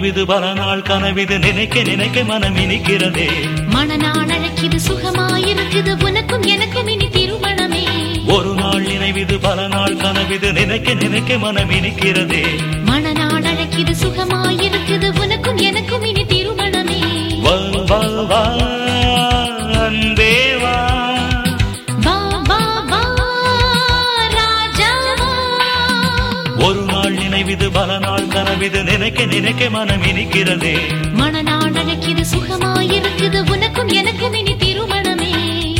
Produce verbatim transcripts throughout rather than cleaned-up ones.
நினைவிது பல நாள் கனவிது நினைக்க நினைக்க மனம் இனிக்கிறதே மனநாள் அழைக்கிது சுகமாயிருக்குது உனக்கும் எனக்கும் இனி திருமணமே ஒரு நாள் நினைவிது பல நாள் கனவிது நினைக்க நினைக்க மனம் இனிக்கிறதே மனநாள் அழைக்கிது சுகமாயிருக்குது உனக்கும் எனக்கும் இனி திருமணமே வா வா வா அன்பே வா வா வா வா ராஜா ஒரு நாள் நினைவிது பல நாள் கனவிது நினைக்க நினைக்க மனம் இனிக்கிறதே மனநாள் அழைக்கிது சுகமாயிருக்குது உனக்கும் எனக்கும் இனி திருமணமே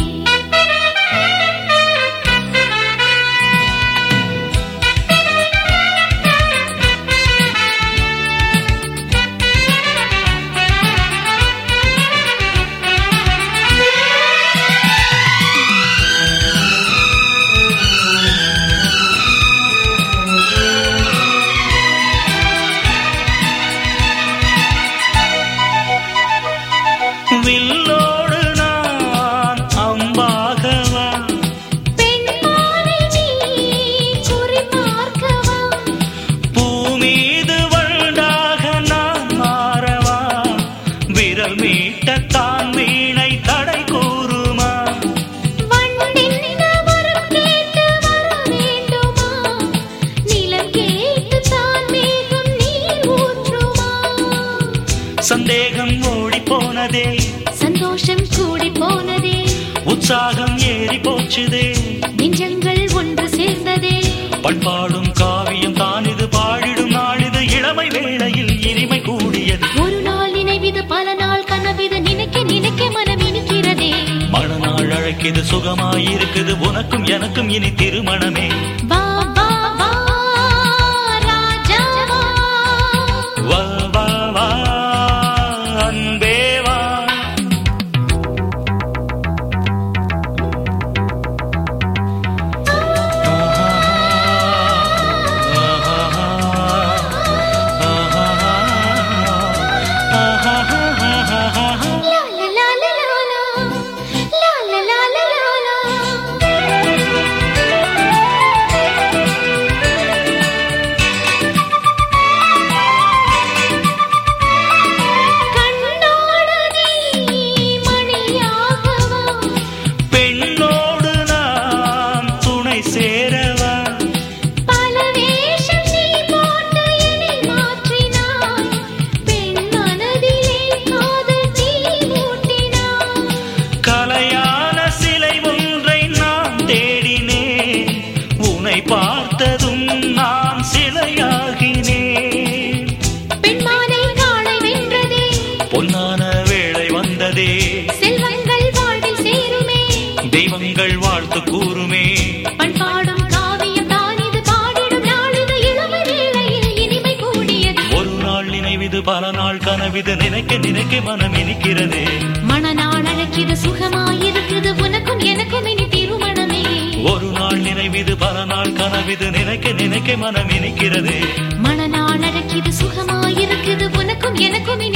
வில்லோடு நான் அம்பாகவா பெண்மானை நீ குறி பார்க்கவா பூமீது வண்டாக நான் மாறவா விரல் மீட்டத்தான் வீணை தடை கூறுமா வண்டென்ன வரம் கேட்டு வர வேண்டுமா நிலம் கேட்டு தான் மேகம் நீர் ஊற்றுமா சந்தேகம் ஓடி போனதே சந்தோஷம் கூடி போனதே உற்சாகம் ஏறி போச்சுதே நெஞ்சங்கள் ஒன்று சேர்ந்ததே பண்பாடும் காவியம் தான் இது பாடிடும் நாளிது இளமை வேளையில் இனிமை கூடியது ஒரு நாள் நினைவிது பல நாள் கனவிது நினைக்க நினைக்க மனம் இனிக்கிறதே மணநாள் அழைக்கிது சுகமாயிருக்குது உனக்கும் எனக்கும் இனி திருமணமே வா வா வா ராஜா வா வா வா அன்பே வா லா லா லா லா லா லா லா லா லா லா லா கண்ணோடு நீ மணியாகவா பெண்ணோடு நான் துணை சேரவா பல வேஷம் நீ போட்டு என்னை மாற்றினாய் பெண் மனதிலே காதல் தீ மூட்டினாய் கலையான சிலை ஒன்றை நான் தேடினேன் உன்னை பார்த்ததும் நான் சிலையாகினேன் பெண்மானை காளை வென்றதே பொன்னான வேளை வந்ததே செல்வங்கள் வாழ்வில் சேருமே தெய்வங்கள் வாழ்த்து கூறுமே பண்பாடும் காவியம் தான் இது பாடிடும் நாளிது இளமை வேளையில் இனிமை கூடியது ஒரு நாள் நினைவிது பல நாள் கனவிது நினைக்க நினைக்க மனம் இனிக்கிறது மனநாள் அழைக்கிது சுகமாயிருக்குது உனக்கும் எனக்கும் இனி திருமணமே ஒரு நாள் நினைவிது பல நாள் கனவிது நினைக்க நினைக்க மனம் இனிக்கிறது மனநாள் அழைக்கிது சுகமாயிருக்குது உனக்கும் எனக்கும்